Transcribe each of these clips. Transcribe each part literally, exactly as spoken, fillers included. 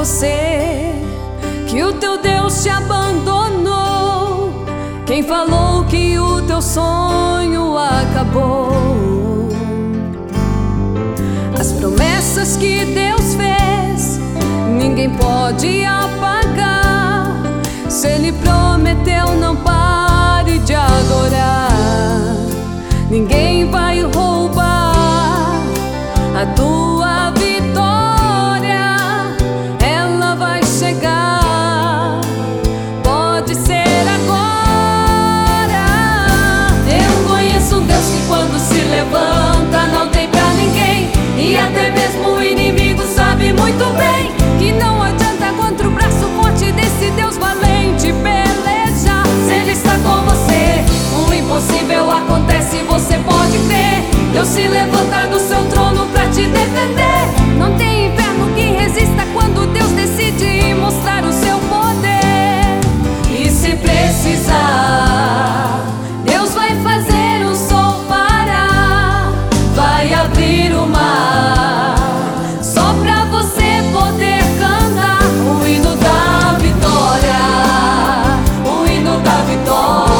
você que o teu Deus te abandonou? Quem falou que o teu sonho acabou? As promessas que Deus fez, ninguém pode apagar. Se Ele prometeu, não pare de adorar. Ninguém vai roubar a tua vitória, ela vai chegar. Pode ser agora. Eu conheço um Deus que quando se levanta não tem pra ninguém, e até mesmo o inimigo sabe muito bem que não adianta contra o braço forte desse Deus valente pelejar. Se Ele está com você, o impossível acontece, você pode crer. Deus se levanta do seu trono pra te defender. Não tem inferno que resista quando Deus decide mostrar o seu poder. E se precisar, Deus vai fazer o sol parar, vai abrir o mar, só pra você poder cantar o hino da vitória, o hino da vitória.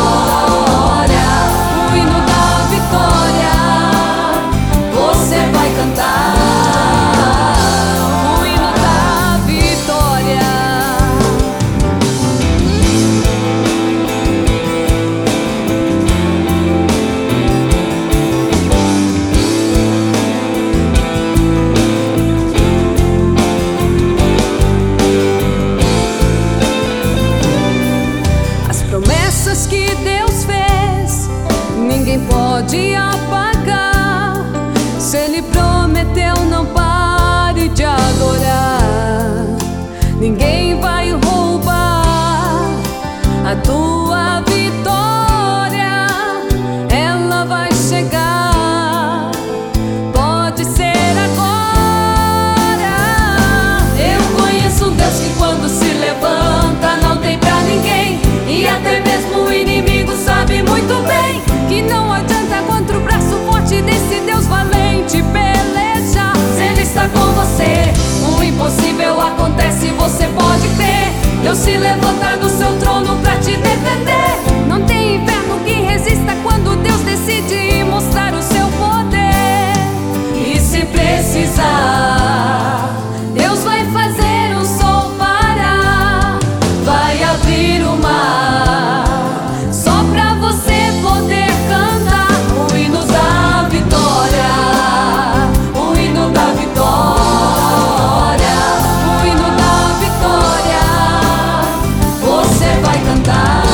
Que Deus fez, ninguém pode apagar. Se Ele prometeu, não pare de adorar. Ninguém vai roubar a tua vitória, ela vai chegar. Pode ser agora. Eu conheço um Deus que quando se levanta não tem pra ninguém, e até mesmo o inimigo sabe muito bem que não adianta contra o braço forte desse Deus valente pelejar. Se Ele está com você, o impossível acontece, você pode crer. Deus se levanta do seu trono pra te defender. Não tem inferno que resista quando Deus decide mostrar o seu poder. E se precisar, Deus vai fazer o sol parar, vai abrir o mar, só pra você poder cantar o hino da vitória, o hino da vitória, o hino da vitória. Você vai cantar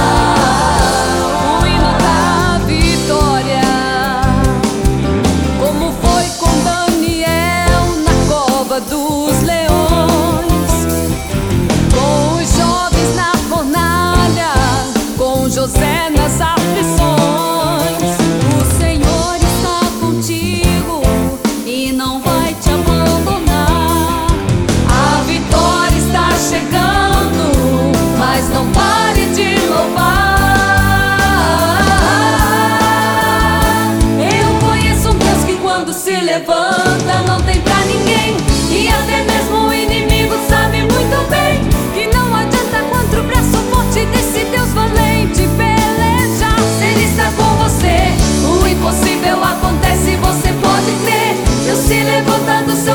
o hino da vitória, como foi com Daniel na cova dos leões, com os jovens na fornalha, com José nas aflições. O Senhor está contigo e não vai te abandonar. A vitória está chegando, mas não pare de louvar. Eu conheço um Deus que quando se levanta não tem pra ninguém, e até mesmo o inimigo sabe muito bem que não adianta contra o braço forte desse Deus valente pelejar. Se Ele está com você, o impossível acontece, você pode crer. Deus se levanta do seu